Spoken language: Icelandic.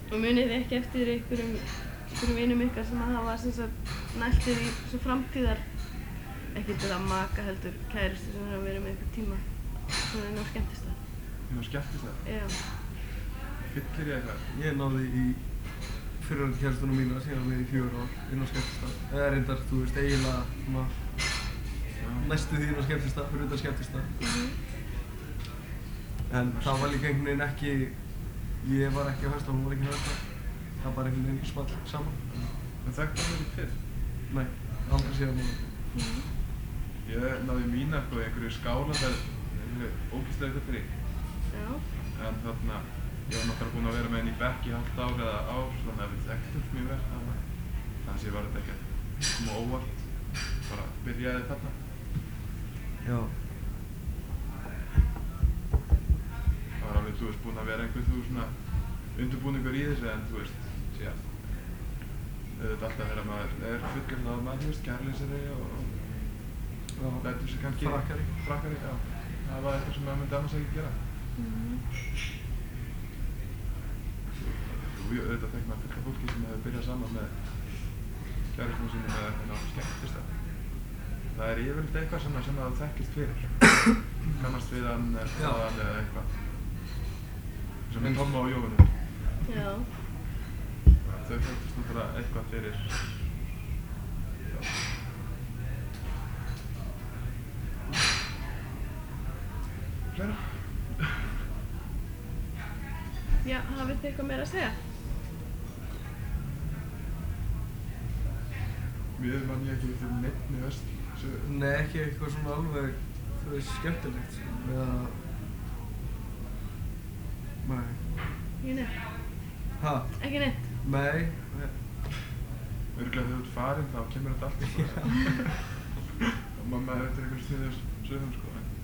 Og munið þið ekki eftir einhverjum vinum ykkar sem hafa sem sagt næltir í svo framtíðar, ekki þetta maka heldur kæristu sem hafa verið með einhver tíma svona inn á skemmtistað? Inn á skemmtistað? Já. Fyllir ég eitthvað? Ég náði í fyrrverandi kærustunum mína sem ég var með í 4 ár inn á skemmtistað. Eða reyndar, þú veist, eiginlega svona næstu því inn á skemmtistað, fyrir utan skemmtistað. En það var líka einhvern veginn ekki, ég var ekki að hösta, hún var ekki að hösta. Það var bara einhvern veginn small saman. En þekkti hann ekki fyrr? Nei, aldrei síðan núna. Ég náði mína sko í einhverju skálaferð, ógeðslega þetta frí. Já. En þarna, ég var náttúrulega búinn að vera með henni í bekk í hálft ár eða ár, þannig að við þekktumst mjög vel. Þannig að ég var þetta ekki að koma óvart, bara byrjaði þarna. Já. Það var alveg, þú veist, búinn að vera einhver, þú svona undirbúningur í þessu, en þú veist, síðan auðvitað alltaf þegar maður er fullur að maður, þú veist, kærleysari og lætur sig kannski frakkari, já. Það var eitthvað sem maður myndi annars ekki gera. Jú, auðvitað þekkir maður fullt af fólki sem hefur byrjað saman með kærustunum sínum eða eitthvað á skemmtistað. Það er yfirleitt eitthvað sem það þekkist fyrir. Kannast við hann eða eitthvað. Sem er Tomma og Jóhannu. Já. Þau þekktust náttúrulega eitthvað fyrir. Já. Fleira? Já, hafið þið eitthvað meira að segja? Við man ég ekki eftir neinni verslu. Nei, ekki eitthvað svona alveg, þú veist, skemmtilegt, eða... Nei. Ekki neitt? Ha? Ekki neitt? Nei. Örugglega þegar þú ert farinn þá kemur þetta allt eitthvað. Og mamma hefur eftir einhverjum sniðum sko.